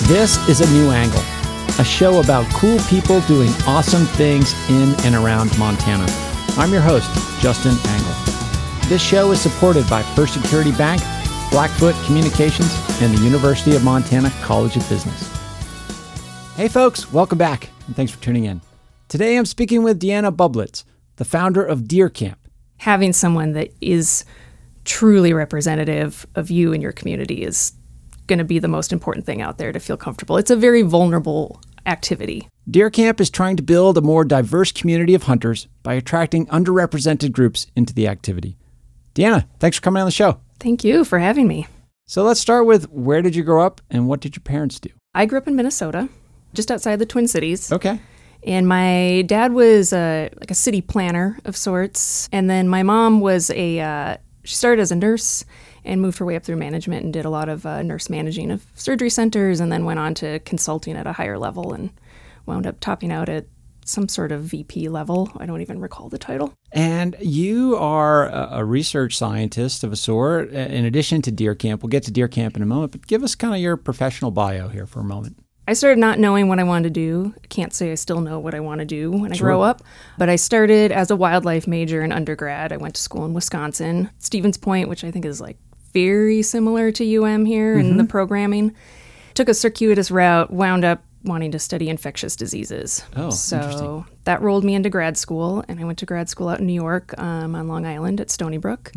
This is A New Angle, a show about cool people doing awesome things in and around Montana. I'm your host, Justin Angle. This show is supported by First Security Bank, Blackfoot Communications, and the University of Montana College of Business. Hey folks, welcome back, and thanks for tuning in. Today I'm speaking with Deanna Bublitz, the founder of Deer Camp. Having someone that is truly representative of you and your community is going to be the most important thing out there to feel comfortable. It's a very vulnerable activity. Deer Camp is trying to build a more diverse community of hunters by attracting underrepresented groups into the activity. Deanna, thanks for coming on the show. Thank you for having me. So let's start with, where did you grow up and what did your parents do? I grew up in Minnesota, just outside the Twin Cities. Okay. And my dad was a city planner of sorts. And then my mom was she started as a nurse and moved her way up through management and did a lot of nurse managing of surgery centers, and then went on to consulting at a higher level and wound up topping out at some sort of VP level. I don't even recall the title. And you are a research scientist of a sort, in addition to Deer Camp. We'll get to Deer Camp in a moment, but give us kind of your professional bio here for a moment. I started not knowing what I wanted to do. I can't say I still know what I want to do when I grow up, but I started as a wildlife major in undergrad. I went to school in Wisconsin, Stevens Point, which I think is like very similar to UM here in the programming. Took a circuitous route, wound up wanting to study infectious diseases. Oh, so interesting. That rolled me into grad school, and I went to grad school out in New York on Long Island at Stony Brook.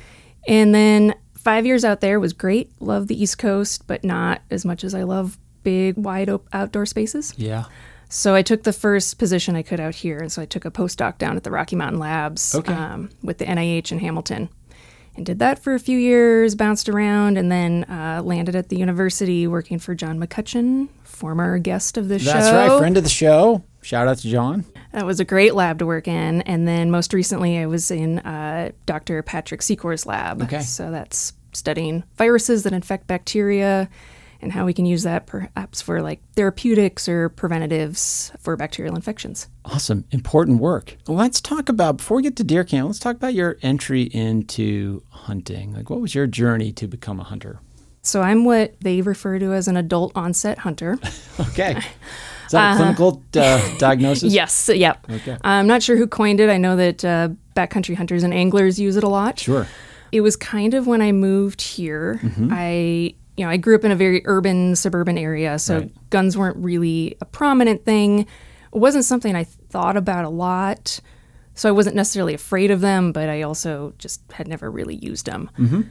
And then 5 years out there was great. Love the East Coast, but not as much as I love big, wide outdoor spaces. Yeah. So I took the first position I could out here, and so I took a postdoc down at the Rocky Mountain Labs with the NIH in Hamilton. And did that for a few years, bounced around, and then landed at the university working for John McCutcheon, former guest of this show. That's right, friend of the show. Shout out to John. That was a great lab to work in. And then most recently I was in Dr. Patrick Secor's lab. Okay. So that's studying viruses that infect bacteria and how we can use that perhaps for like therapeutics or preventatives for bacterial infections. Awesome. Important work. Let's talk about, before we get to Deer Camp, let's talk about your entry into hunting. Like, what was your journey to become a hunter? So I'm what they refer to as an adult onset hunter. Okay. Is that a clinical diagnosis? Yes. Yep. Okay. I'm not sure who coined it. I know that backcountry hunters and anglers use it a lot. Sure. It was kind of when I moved here. I grew up in a very urban, suburban area, so guns weren't really a prominent thing. It wasn't something I thought about a lot, so I wasn't necessarily afraid of them, but I also just had never really used them.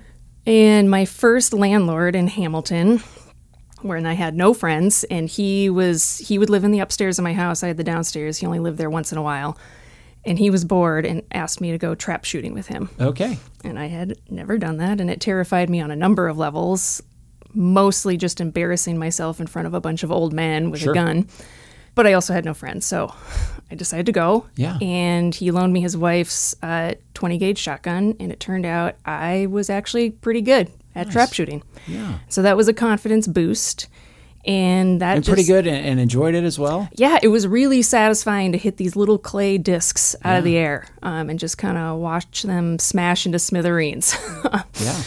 And my first landlord in Hamilton, wherein I had no friends, and he would live in the upstairs of my house. I had the downstairs. He only lived there once in a while. And he was bored and asked me to go trap shooting with him. Okay. And I had never done that, and it terrified me on a number of levels. Mostly just embarrassing myself in front of a bunch of old men with a gun. But I also had no friends, so I decided to go. Yeah. And he loaned me his wife's 20-gauge shotgun, and it turned out I was actually pretty good at trap shooting. Yeah. So that was a confidence boost. And that pretty good and enjoyed it as well? Yeah, it was really satisfying to hit these little clay discs out of the air and just kind of watch them smash into smithereens. Yeah.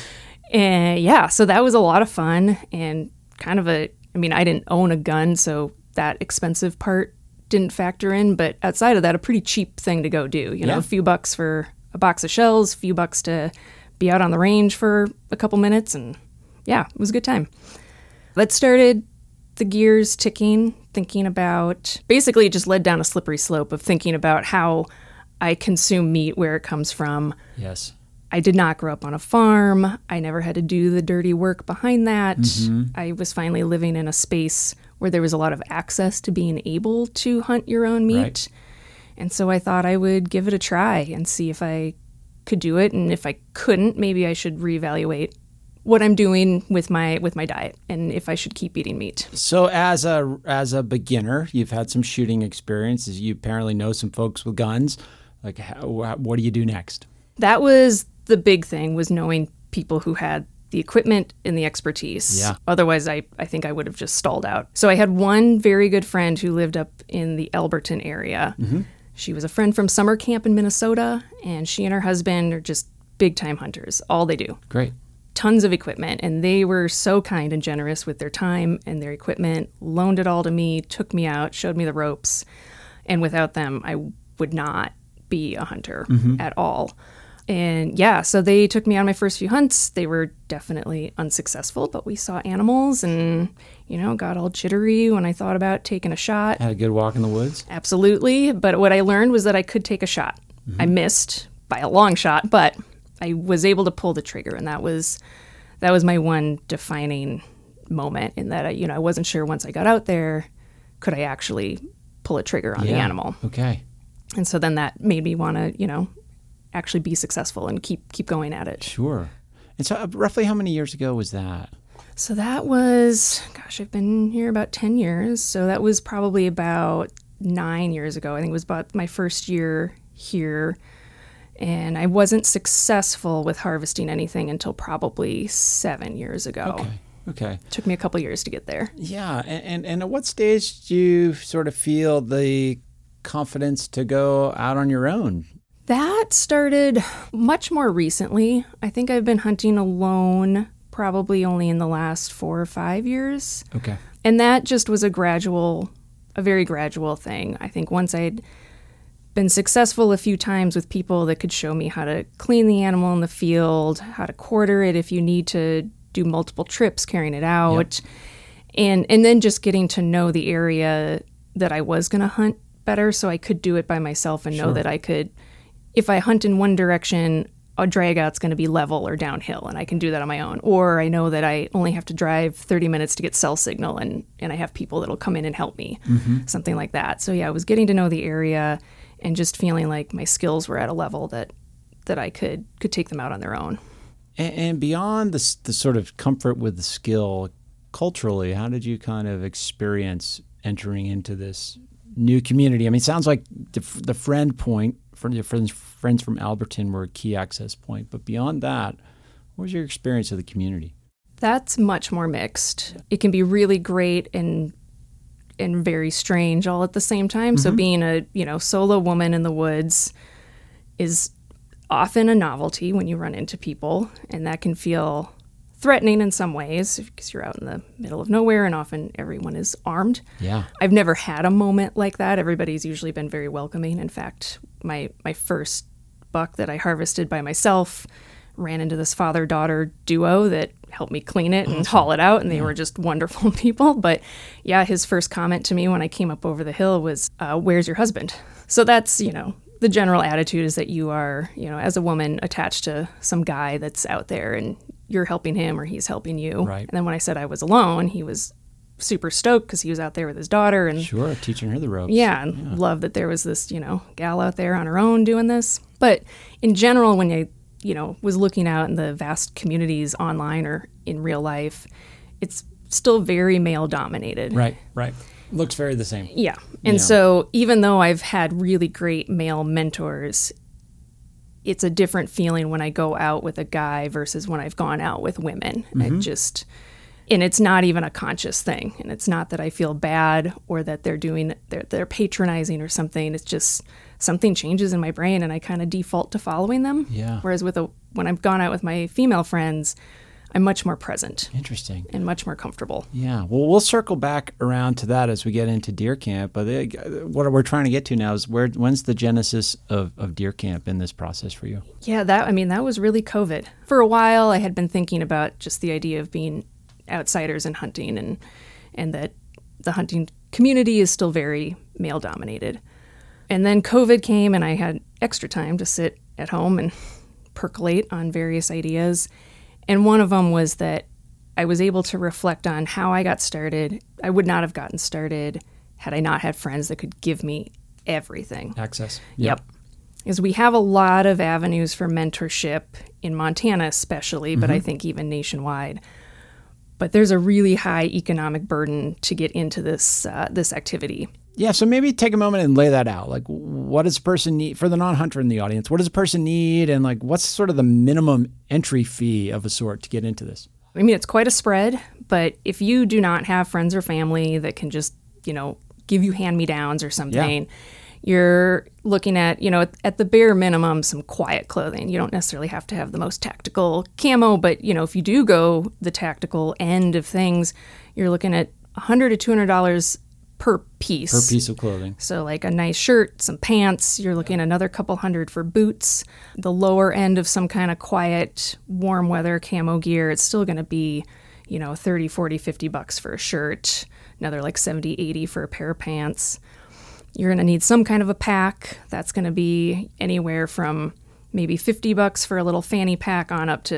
And so that was a lot of fun and kind of I didn't own a gun, so that expensive part didn't factor in, but outside of that, a pretty cheap thing to go do. A few bucks for a box of shells, a few bucks to be out on the range for a couple minutes, and it was a good time. That started the gears ticking, thinking about, basically it just led down a slippery slope of thinking about how I consume meat, where it comes from. Yes. I did not grow up on a farm. I never had to do the dirty work behind that. I was finally living in a space where there was a lot of access to being able to hunt your own meat. Right. And so I thought I would give it a try and see if I could do it. And if I couldn't, maybe I should reevaluate what I'm doing with my diet and if I should keep eating meat. So as a beginner, you've had some shooting experiences. You apparently know some folks with guns. Like, what do you do next? That was the big thing, was knowing people who had the equipment and the expertise. Yeah. Otherwise, I think I would have just stalled out. So I had one very good friend who lived up in the Elberton area. She was a friend from summer camp in Minnesota, and she and her husband are just big-time hunters. All they do. Great. tons of equipment, and they were so kind and generous with their time and their equipment, loaned it all to me, took me out, showed me the ropes. And without them, I would not be a hunter at all. And yeah, so they took me on my first few hunts. They were definitely unsuccessful, but we saw animals and, got all jittery when I thought about taking a shot. Had a good walk in the woods? Absolutely. But what I learned was that I could take a shot. I missed by a long shot, but I was able to pull the trigger. And that was my one defining moment in that, I wasn't sure once I got out there, could I actually pull a trigger on the animal? Okay. And so then that made me want to, actually be successful and keep going at it. Sure. And so roughly how many years ago was that? So that was, I've been here about 10 years. So that was probably about 9 years ago. I think it was about my first year here. And I wasn't successful with harvesting anything until probably 7 years ago. Okay. It took me a couple years to get there. Yeah. And at what stage do you sort of feel the confidence to go out on your own? That started much more recently. I think I've been hunting alone probably only in the last 4 or 5 years. Okay. And that just was a very gradual thing. I think once I'd been successful a few times with people that could show me how to clean the animal in the field, how to quarter it if you need to do multiple trips carrying it out, and then just getting to know the area that I was going to hunt better so I could do it by myself and know that I could, if I hunt in one direction, a drag out's going to be level or downhill, and I can do that on my own. Or I know that I only have to drive 30 minutes to get cell signal, and I have people that'll come in and help me, something like that. So yeah, I was getting to know the area and just feeling like my skills were at a level that I could take them out on their own. And beyond the sort of comfort with the skill, culturally, how did you kind of experience entering into this new community? I mean, it sounds like the friend point from your friends from Alberton were a key access point. But beyond that, what was your experience of the community? That's much more mixed. It can be really great and very strange all at the same time. So being a solo woman in the woods is often a novelty when you run into people, and that can feel threatening in some ways because you're out in the middle of nowhere and often everyone is armed. Yeah. I've never had a moment like that. Everybody's usually been very welcoming. In fact, my first buck that I harvested by myself ran into this father-daughter duo that helped me clean it and haul it out, and they were just wonderful people. But yeah, his first comment to me when I came up over the hill was, "Where's your husband?" So that's, the general attitude is that you are, as a woman attached to some guy that's out there and you're helping him or he's helping you. Right. And then when I said I was alone, he was super stoked because he was out there with his daughter. And sure, teaching her the ropes. Yeah, and loved that there was this, gal out there on her own doing this. But in general, when I, was looking out in the vast communities online or in real life, it's still very male dominated. Right. Looks very the same. Yeah. And so even though I've had really great male mentors, it's a different feeling when I go out with a guy versus when I've gone out with women. And it's not even a conscious thing. And it's not that I feel bad or that they're patronizing or something. It's just something changes in my brain and I kind of default to following them. Yeah. Whereas when I've gone out with my female friends, I'm much more present. Interesting. And much more comfortable. Yeah. Well, we'll circle back around to that as we get into deer camp. But what we're trying to get to now is when's the genesis of deer camp in this process for you? Yeah, that was really COVID. For a while, I had been thinking about just the idea of being outsiders and hunting and that the hunting community is still very male dominated. And then COVID came and I had extra time to sit at home and percolate on various ideas. And one of them was that I was able to reflect on how I got started. I would not have gotten started had I not had friends that could give me everything. Access. Yep. Because we have a lot of avenues for mentorship in Montana especially, but I think even nationwide. But there's a really high economic burden to get into this activity. Yeah, so maybe take a moment and lay that out. Like, what does a person need, for the non-hunter in the audience, what does a person need, and like, what's sort of the minimum entry fee of a sort to get into this? I mean, it's quite a spread, but if you do not have friends or family that can just, give you hand-me-downs or something, You're looking at, at the bare minimum, some quiet clothing. You don't necessarily have to have the most tactical camo, but, if you do go the tactical end of things, you're looking at $100 to $200 per piece. Per piece of clothing. So like a nice shirt, some pants, you're looking at another couple hundred for boots. The lower end of some kind of quiet, warm weather camo gear, it's still going to be, $30, $40, $50 for a shirt, another like $70, $80 for a pair of pants. You're going to need some kind of a pack. That's going to be anywhere from maybe $50 for a little fanny pack on up to,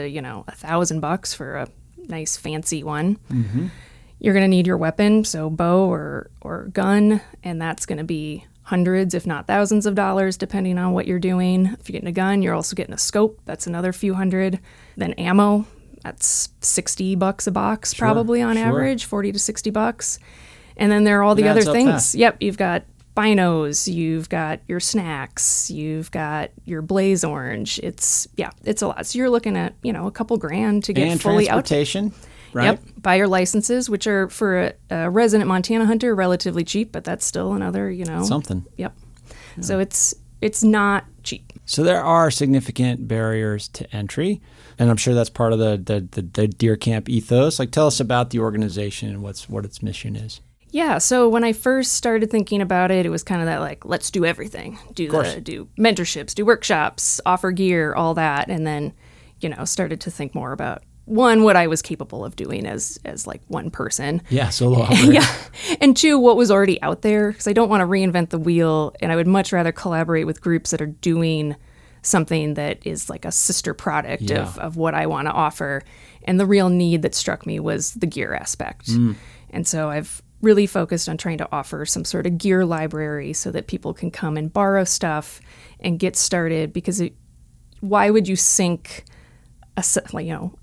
$1,000 for a nice fancy one. Mm-hmm. You're going to need your weapon, so bow or gun, and that's going to be hundreds, if not thousands of dollars, depending on what you're doing. If you're getting a gun, you're also getting a scope. That's another few hundred. Then ammo, that's $60 a box, probably on average, $40 to $60. And then there are all the other things. Fast. Yep, you've got binos, you've got your snacks, you've got your blaze orange. It's a lot. So you're looking at, a couple grand to get fully out. Transportation. Right. Yep. Buy your licenses, which are for a resident Montana hunter relatively cheap, but that's still another, something. Yep. Yeah. So it's not cheap. So there are significant barriers to entry, and I'm sure that's part of the Deer Camp ethos. Like, tell us about the organization and what its mission is. Yeah, so when I first started thinking about it, it was kind of that like, let's do everything. Do mentorships, do workshops, offer gear, all that, and then, started to think more about one, what I was capable of doing as like one person. Yeah, solo operator. Yeah. And two, what was already out there, because I don't want to reinvent the wheel, and I would much rather collaborate with groups that are doing something that is like a sister product of what I want to offer. And the real need that struck me was the gear aspect. And so I've really focused on trying to offer some sort of gear library so that people can come and borrow stuff and get started, because why would you sink $1,000,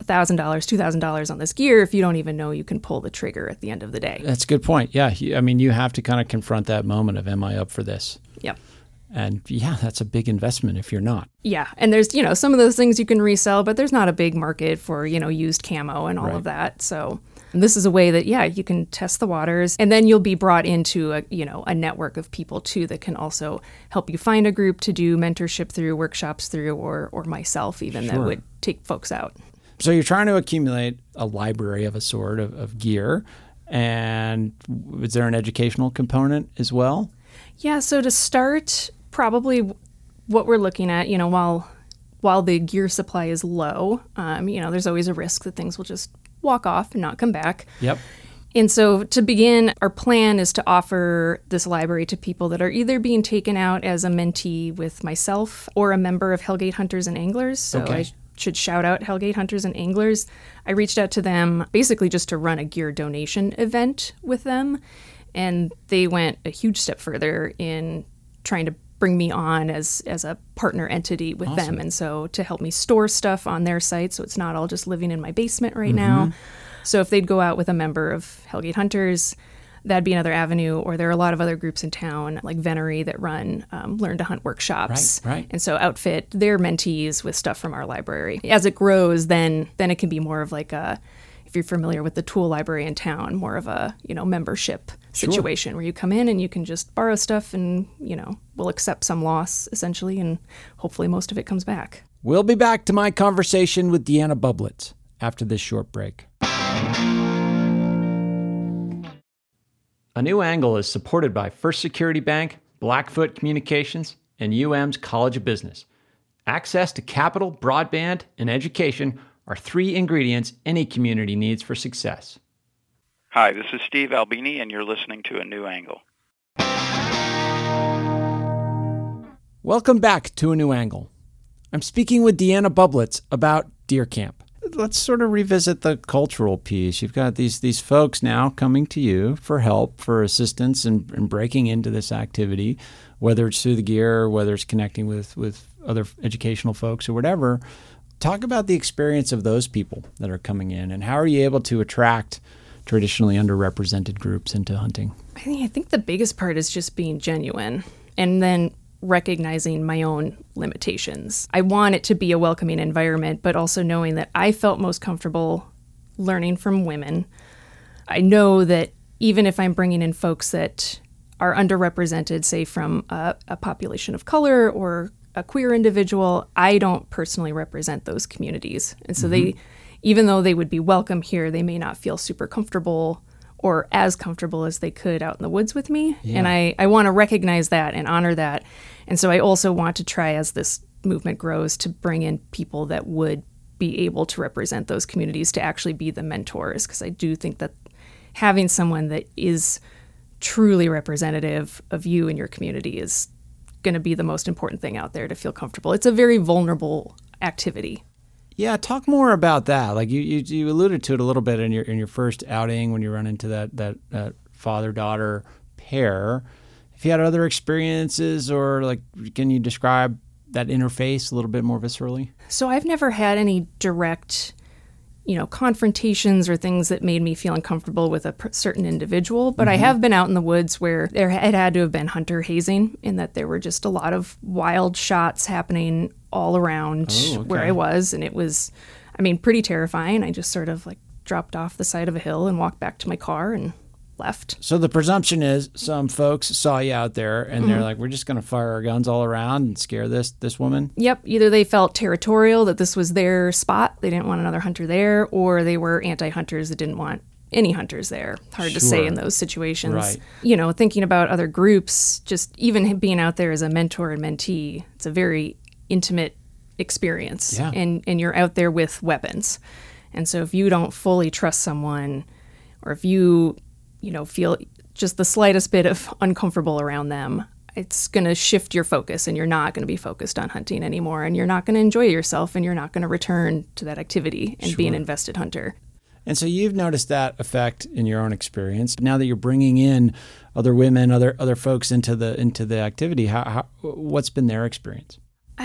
$2,000 on this gear if you don't even know you can pull the trigger at the end of the day? That's a good point. Yeah. I mean, you have to kind of confront that moment of, am I up for this? Yep. And that's a big investment if you're not. Yeah. And there's, some of those things you can resell, but there's not a big market for, used camo and all of that. So this is a way that, you can test the waters, and then you'll be brought into a network of people too that can also help you find a group to do mentorship through, workshops through, or myself even that would take folks out. So you're trying to accumulate a library of a sort of gear, and is there an educational component as well? Yeah. So to start, probably what we're looking at, while the gear supply is low, there's always a risk that things will just walk off and not come back. Yep. And so to begin, our plan is to offer this library to people that are either being taken out as a mentee with myself or a member of Hellgate Hunters and Anglers. So I should shout out Hellgate Hunters and Anglers. I reached out to them basically just to run a gear donation event with them. And they went a huge step further in trying to bring me on as a partner entity with them. And so to help me store stuff on their site so it's not all just living in my basement right now. So if they'd go out with a member of Hellgate Hunters, that'd be another avenue. Or there are a lot of other groups in town like Venery that run Learn to Hunt workshops. Right. And so outfit their mentees with stuff from our library. As it grows, then it can be more of like if you're familiar with the tool library in town, more of a, membership situation where you come in and you can just borrow stuff and, we'll accept some loss essentially, and hopefully most of it comes back. We'll be back to my conversation with Deanna Bublitz after this short break. A New Angle is supported by First Security Bank, Blackfoot Communications, and UM's College of Business. Access to capital, broadband, and education are three ingredients any community needs for success. Hi, this is Steve Albini, and you're listening to A New Angle. Welcome back to A New Angle. I'm speaking with Deanna Bublitz about Deer Camp. Let's sort of revisit the cultural piece. You've got these folks now coming to you for help, for assistance in breaking into this activity, whether it's through the gear or whether it's connecting with other educational folks or whatever. Talk about the experience of those people that are coming in, and how are you able to attract traditionally underrepresented groups into hunting? I think the biggest part is just being genuine and then recognizing my own limitations. I want it to be a welcoming environment, but also knowing that I felt most comfortable learning from women. I know that even if I'm bringing in folks that are underrepresented, say from a population of color or a queer individual, I don't personally represent those communities. And so they, even though they would be welcome here, they may not feel super comfortable or as comfortable as they could out in the woods with me. Yeah. And I want to recognize that and honor that. And so I also want to try, as this movement grows, to bring in people that would be able to represent those communities, to actually be the mentors, because I do think that having someone that is truly representative of you and your community is going to be the most important thing out there to feel comfortable. It's a very vulnerable activity. Yeah, talk more about that. Like you alluded to it a little bit in your first outing when you run into that father-daughter pair. If you had other experiences, or like, can you describe that interface a little bit more viscerally? So I've never had any direct, confrontations or things that made me feel uncomfortable with a certain individual, but I have been out in the woods where it had to have been hunter hazing, in that there were just a lot of wild shots happening all around where I was, and it was, pretty terrifying. I just sort of like dropped off the side of a hill and walked back to my car and left. So the presumption is some folks saw you out there and they're like, we're just going to fire our guns all around and scare this woman? Yep. Either they felt territorial, that this was their spot, they didn't want another hunter there, or they were anti-hunters that didn't want any hunters there. Hard to say in those situations. Right. Thinking about other groups, just even being out there as a mentor and mentee, it's a very intimate experience. Yeah. And you're out there with weapons. And so if you don't fully trust someone, or if you feel just the slightest bit of uncomfortable around them, it's going to shift your focus, and you're not going to be focused on hunting anymore, and you're not going to enjoy yourself, and you're not going to return to that activity and be an invested hunter. And so you've noticed that effect in your own experience. Now that you're bringing in other women, other folks into the activity, how what's been their experience?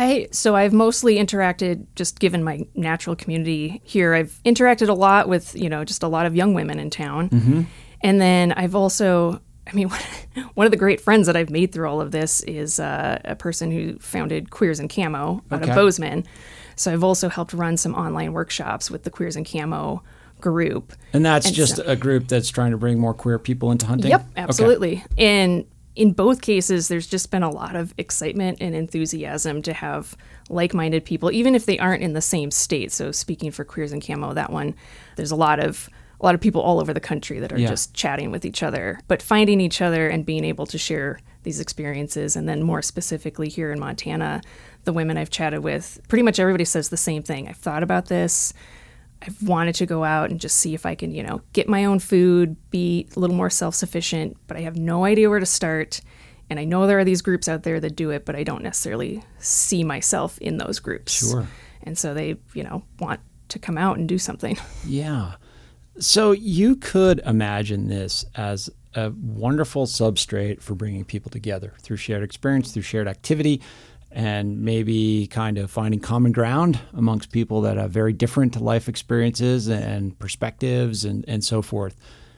I've mostly interacted, just given my natural community here, I've interacted a lot with, just a lot of young women in town. Mm-hmm. And then I've also, one of the great friends that I've made through all of this is a person who founded Queers in Camo out of Bozeman. So I've also helped run some online workshops with the Queers in Camo group. And that's just a group that's trying to bring more queer people into hunting? Yep, absolutely. Okay. And in both cases, there's just been a lot of excitement and enthusiasm to have like-minded people, even if they aren't in the same state. So speaking for Queers in Camo, that one, there's a lot of people all over the country that are just chatting with each other, but finding each other and being able to share these experiences. And then more specifically here in Montana, the women I've chatted with, pretty much everybody says the same thing. I've thought about this. I've wanted to go out and just see if I can, get my own food, be a little more self-sufficient, but I have no idea where to start. And I know there are these groups out there that do it, but I don't necessarily see myself in those groups. Sure. And so they, want to come out and do something. Yeah. So you could imagine this as a wonderful substrate for bringing people together through shared experience, through shared activity, and maybe kind of finding common ground amongst people that have very different life experiences and perspectives and so forth.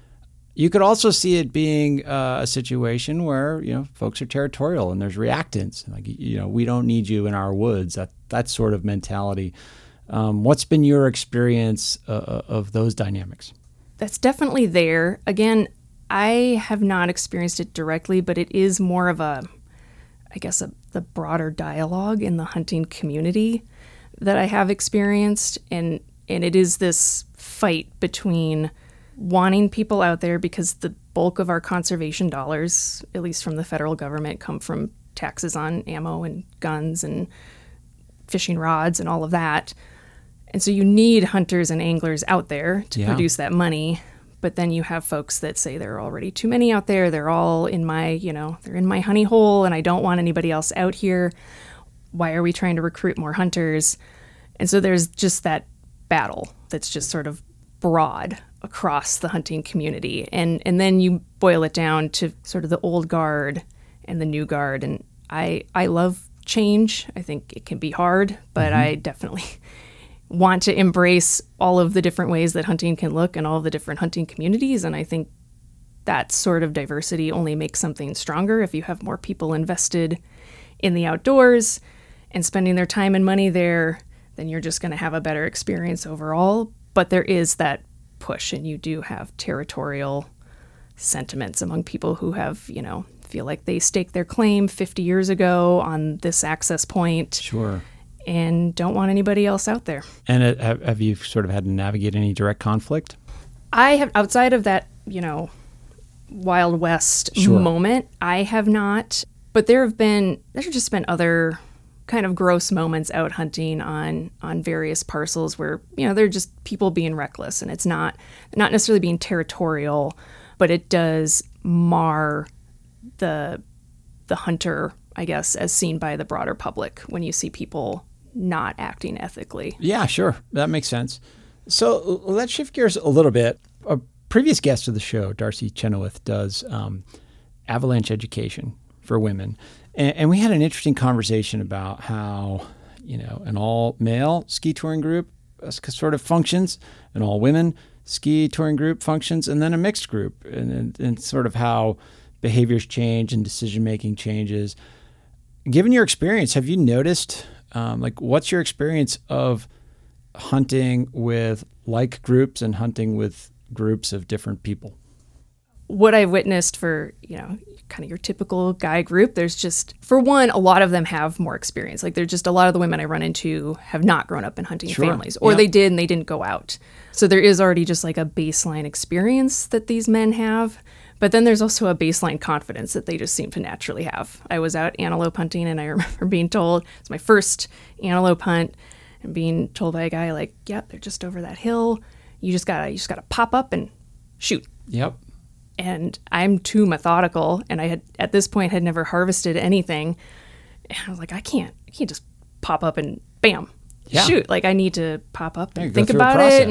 You could also see it being a situation where, folks are territorial and there's reactance. Like, we don't need you in our woods, that sort of mentality. What's been your experience of those dynamics? That's definitely there. Again, I have not experienced it directly, but it is more of the broader dialogue in the hunting community that I have experienced. And it is this fight between wanting people out there, because the bulk of our conservation dollars, at least from the federal government, come from taxes on ammo and guns and fishing rods and all of that. And so you need hunters and anglers out there to produce that money. But then you have folks that say there are already too many out there. They're all in my, they're in my honey hole and I don't want anybody else out here. Why are we trying to recruit more hunters? And so there's just that battle that's just sort of broad across the hunting community. And then you boil it down to sort of the old guard and the new guard. And I love change. I think it can be hard, but I definitely want to embrace all of the different ways that hunting can look and all of the different hunting communities. And I think that sort of diversity only makes something stronger. If you have more people invested in the outdoors and spending their time and money there, then you're just going to have a better experience overall. But there is that push, and you do have territorial sentiments among people who have, feel feel like they staked their claim 50 years ago on this access point. Sure. And don't want anybody else out there. And have you sort of had to navigate any direct conflict? I have, outside of that, Wild West moment, I have not. But there's just been other kind of gross moments out hunting on various parcels where, they're just people being reckless, and it's not necessarily being territorial, but it does mar the hunter, I guess, as seen by the broader public when you see people not acting ethically. Yeah, sure. That makes sense. So let's shift gears a little bit. A previous guest of the show, Darcy Chenoweth, does avalanche education for women. And we had an interesting conversation about how, an all-male ski touring group sort of functions, an all-women ski touring group functions, and then a mixed group, and sort of how behaviors change and decision-making changes. Given your experience, have you noticed, what's your experience of hunting with like groups and hunting with groups of different people? What I've witnessed for, kind of your typical guy group, there's just, for one, a lot of them have more experience. Like, they're just, a lot of the women I run into have not grown up in hunting families, or they did and they didn't go out. So there is already just like a baseline experience that these men have. But then there's also a baseline confidence that they just seem to naturally have. I was out antelope hunting, and I remember being told, it's my first antelope hunt, and being told by a guy like, yeah, they're just over that hill. You just gotta pop up and shoot. Yep. And I'm too methodical, and I at this point had never harvested anything. And I was like, I can't just pop up and bam, shoot. Like, I need to pop up and think about it.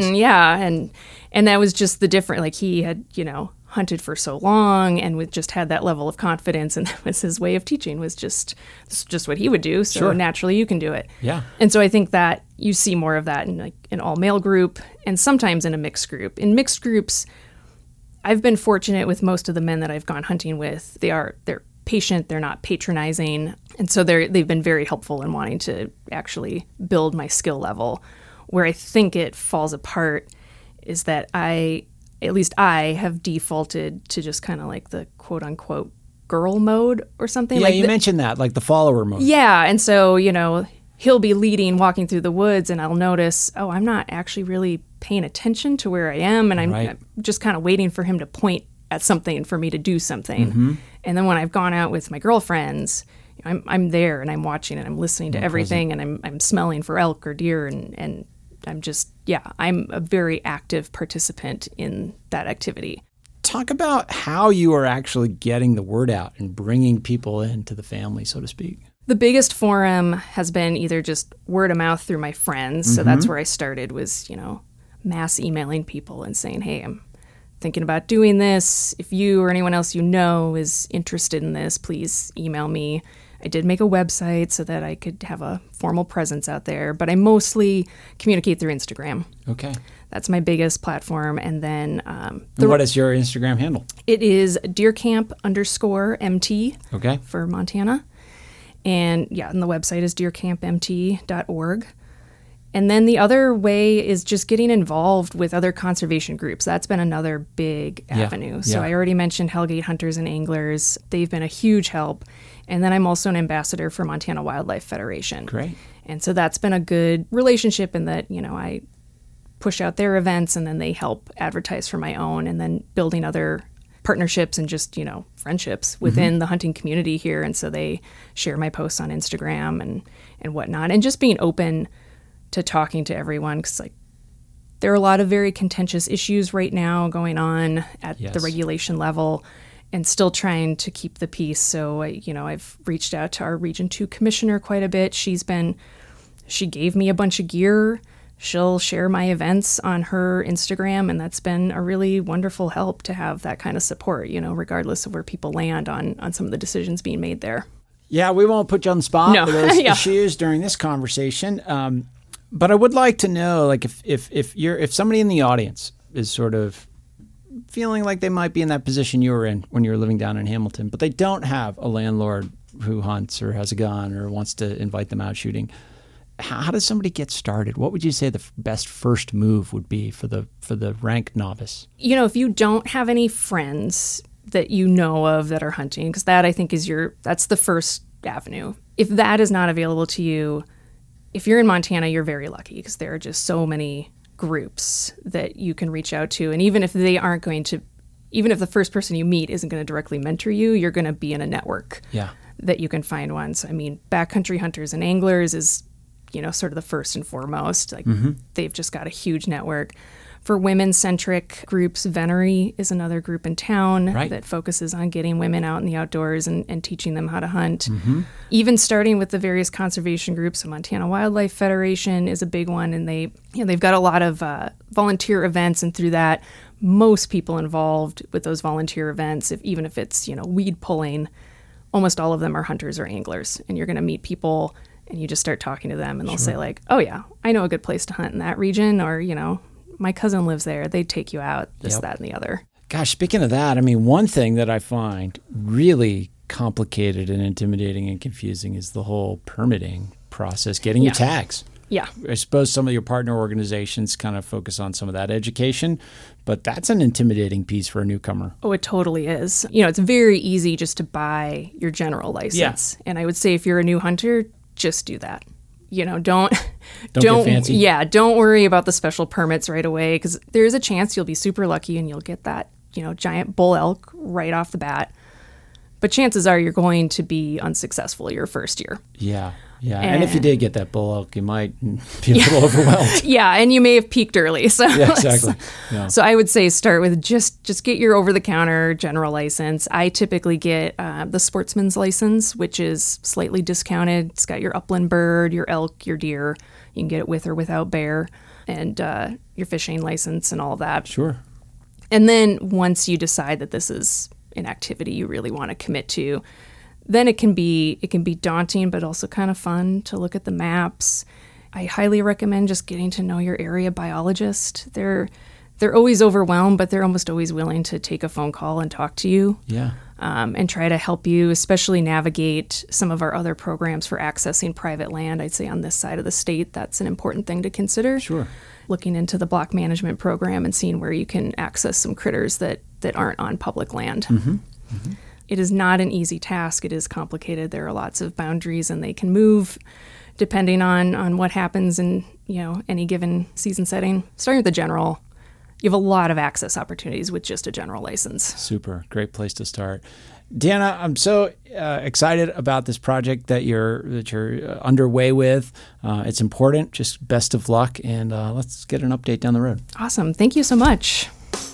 And that was just the different, like, he had, hunted for so long and just had that level of confidence, and that was his way of teaching, was just what he would do. So naturally you can do it. Yeah. And so I think that you see more of that in like an all male group, and sometimes in a mixed group. In mixed groups, I've been fortunate with most of the men that I've gone hunting with. They're patient, they're not patronizing. And so they've been very helpful in wanting to actually build my skill level. Where I think it falls apart is that I have defaulted to just kind of like the quote unquote girl mode or something. Yeah, you mentioned that, like the follower mode. Yeah. And so, he'll be leading, walking through the woods, and I'll notice, I'm not actually really paying attention to where I am. And I'm just kind of waiting for him to point at something for me to do something. Mm-hmm. And then when I've gone out with my girlfriends, I'm there and I'm watching and I'm listening to everything, and I'm smelling for elk or deer, and I'm just, I'm a very active participant in that activity. Talk about how you are actually getting the word out and bringing people into the family, so to speak. The biggest forum has been either just word of mouth through my friends. Mm-hmm. So that's where I started, was, mass emailing people and saying, hey, I'm thinking about doing this. If you or anyone else is interested in this, please email me. I did make a website so that I could have a formal presence out there, but I mostly communicate through Instagram. Okay. That's my biggest platform. And then... what is your Instagram handle? It is deercamp_MT. Okay. For Montana. And and the website is deercampmt.org. And then the other way is just getting involved with other conservation groups. That's been another big avenue. So I already mentioned Hellgate Hunters and Anglers. They've been a huge help. And then I'm also an ambassador for Montana Wildlife Federation. Great. And so that's been a good relationship in that, I push out their events, and then they help advertise for my own, and then building other partnerships and just, friendships within the hunting community here. And so they share my posts on Instagram and whatnot, and just being open to talking to everyone, because there are a lot of very contentious issues right now going on at the regulation level, and still trying to keep the peace. So, I've reached out to our Region 2 commissioner quite a bit. She gave me a bunch of gear. She'll share my events on her Instagram, and that's been a really wonderful help to have that kind of support, regardless of where people land on some of the decisions being made there. Yeah, we won't put you on the spot with those issues during this conversation. But I would like to know, if somebody in the audience is sort of feeling like they might be in that position you were in when you were living down in Hamilton, but they don't have a landlord who hunts or has a gun or wants to invite them out shooting, how does somebody get started? What would you say the best first move would be for the rank novice? If you don't have any friends, that you know of that are hunting, because that I think that's the first avenue. If that is not available to you, if you're in Montana, you're very lucky because there are just so many groups that you can reach out to. And even if the first person you meet isn't going to directly mentor you, you're going to be in a network that you can find ones. I mean, backcountry hunters and anglers is, sort of the first and foremost. Like they've just got a huge network. For women-centric groups, Venery is another group in town that focuses on getting women out in the outdoors and teaching them how to hunt. Even starting with the various conservation groups, the Montana Wildlife Federation is a big one, and they've got a lot of volunteer events, and through that, most people involved with those volunteer events, even if it's weed pulling, almost all of them are hunters or anglers, and you're going to meet people, and you just start talking to them, and they'll say like, "Oh yeah, I know a good place to hunt in that region," or my cousin lives there. They'd take you out, this, that, and the other. Gosh, speaking of that, I mean, one thing that I find really complicated and intimidating and confusing is the whole permitting process, getting your tags. Yeah. I suppose some of your partner organizations kind of focus on some of that education, but that's an intimidating piece for a newcomer. Oh, it totally is. It's very easy just to buy your general license. And I would say if you're a new hunter, just do that. Don't get fancy. Yeah, don't worry about the special permits right away, because there is a chance you'll be super lucky and you'll get that, giant bull elk right off the bat. But chances are you're going to be unsuccessful your first year. Yeah. And if you did get that bull elk, you might be a little overwhelmed. Yeah, and you may have peaked early. So yeah, exactly. Yeah. So I would say start with just get your over-the-counter general license. I typically get the sportsman's license, which is slightly discounted. It's got your upland bird, your elk, your deer. You can get it with or without bear, and your fishing license and all of that. Sure. And then once you decide that this is an activity you really want to commit to, then it can be daunting, but also kind of fun to look at the maps. I highly recommend just getting to know your area biologist. They're always overwhelmed, but they're almost always willing to take a phone call and talk to you. Yeah. And try to help you, especially navigate some of our other programs for accessing private land. I'd say on this side of the state, that's an important thing to consider. Sure. Looking into the block management program and seeing where you can access some critters that aren't on public land. It is not an easy task. It is complicated. There are lots of boundaries, and they can move depending on what happens in any given season setting. Starting with the general, you have a lot of access opportunities with just a general license. Super. Great place to start. Deanna, I'm so excited about this project that you're underway with. It's important. Just best of luck, and let's get an update down the road. Awesome. Thank you so much.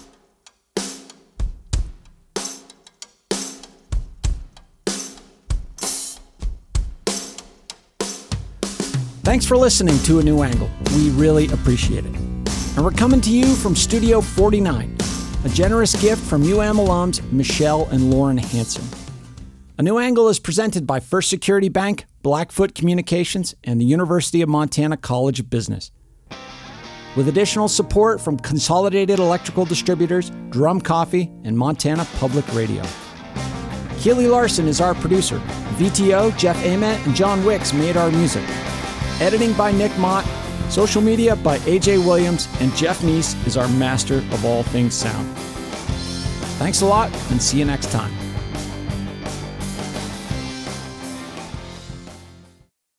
Thanks for listening to A New Angle. We really appreciate it. And we're coming to you from Studio 49, a generous gift from UM alums Michelle and Lauren Hansen. A New Angle is presented by First Security Bank, Blackfoot Communications, and the University of Montana College of Business. With additional support from Consolidated Electrical Distributors, Drum Coffee, and Montana Public Radio. Keely Larson is our producer. VTO, Jeff Ament, and John Wicks made our music. Editing by Nick Mott, social media by AJ Williams, and Jeff Neese is our master of all things sound. Thanks a lot, and see you next time.